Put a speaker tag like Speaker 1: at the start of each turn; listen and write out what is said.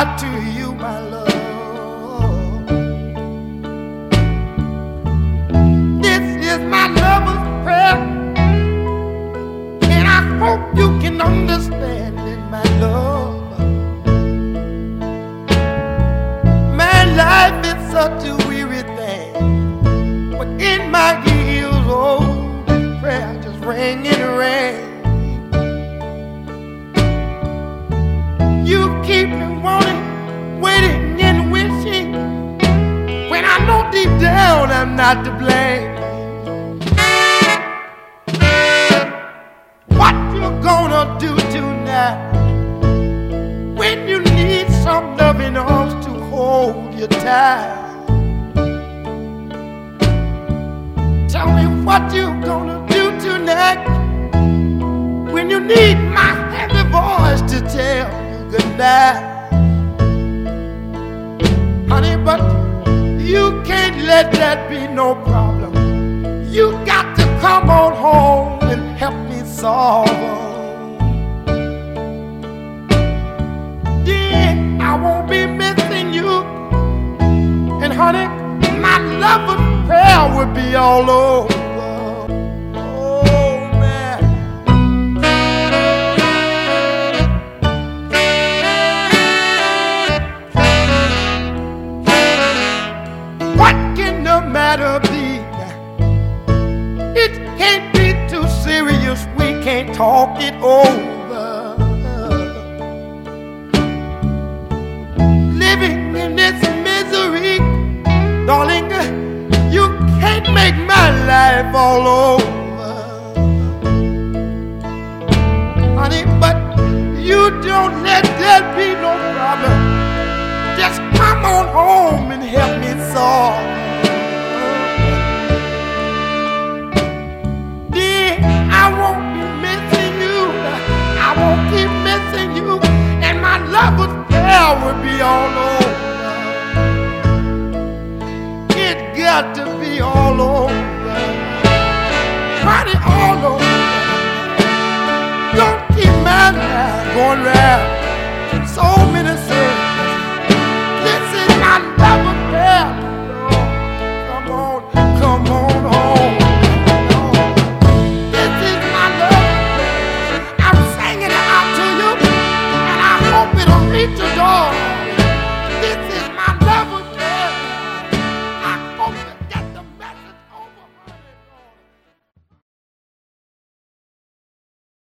Speaker 1: God to you, my love. This is my lover's prayer, and I hope you can understand it, my love. My life is such a weary thing, but in my ears, oh, prayer just rang and rang. You keep me wanting, waiting and wishing, when I know deep down I'm not to blame. What you gonna do tonight when you need some loving arms to hold you tight? Tell me what you gonna do tonight when you need my heavy voice to tell good night. Honey, but you can't let that be no problem. You got to come on home and help me solve them. Dear, I won't be missing you, and honey, my lover's prayer will be all over. Matter be, it can't be too serious, we can't talk it over.